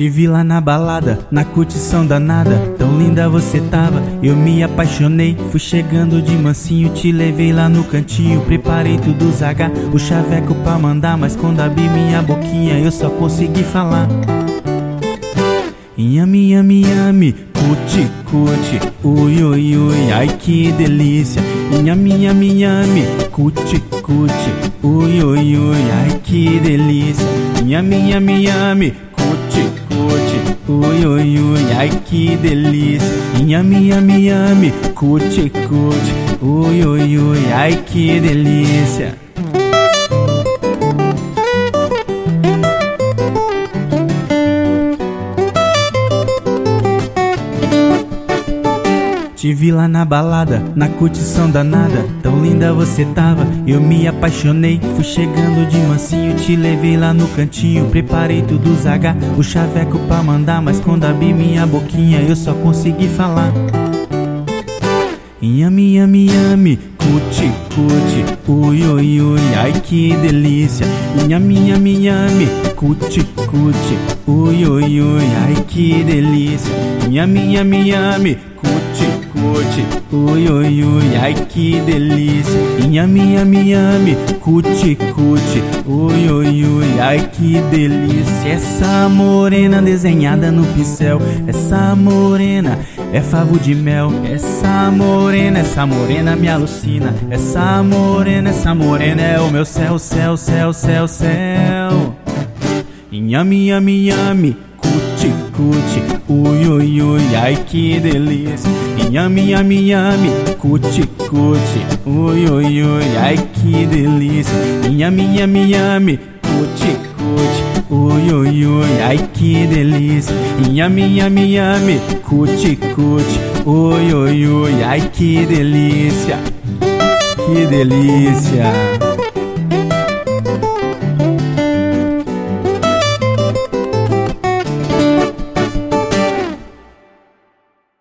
Te vi lá na balada, na curtição danada. Tão linda você tava, eu me apaixonei. Fui chegando de mansinho, te levei lá no cantinho. Preparei tudo os H, o chaveco pra mandar. Mas quando abri minha boquinha, eu só consegui falar: Inhame, yame, yame, cuti, cuti, ui, ui, ui, ai que delícia. Inhame, yame, yame, cuti, cuti, ui, ui, ui, ai que delícia. Inhame, yame, yame, cuti, cuti, ui, ui, ui, ai que delícia. Inhame, yame, yame, cuti, cuti, ui, ui, ui, ai que delícia. Te vi lá na balada, na curtição danada. Tão linda você tava, eu me apaixonei. Fui chegando de mansinho, te levei lá no cantinho. Preparei tudo os H, o chaveco pra mandar. Mas quando abri minha boquinha, eu só consegui falar: Inhame, yame, yame, cuti, cuti, ui, ui, ui, ai que delícia. Inhame, yame, yame, cuti, cuti, ui, ui, ui, ai que delícia. Inhame, yame, yame, cuti, cuti, ui, ui, ui, ai que delícia. Inhame, yame, yame, cuti, cuti, ui, ui, ui, ai que delícia. Essa morena desenhada no pincel, essa morena é favo de mel. Essa morena me alucina. Essa morena é o meu céu, céu, céu, céu, céu. Inhame, yame, yame, cuti, cuti, ui, ui, ui, ai que delícia. Inhame, yame, yame, cuti, cuti, ui, ui, ui, ai que delícia. Inhame, yame, yame, cuti, cuti, ui, ui, ui, ai que delícia. Inhame, yame, yame, cuti, cuti, ui, ui, ui, ai que delícia. Que delícia.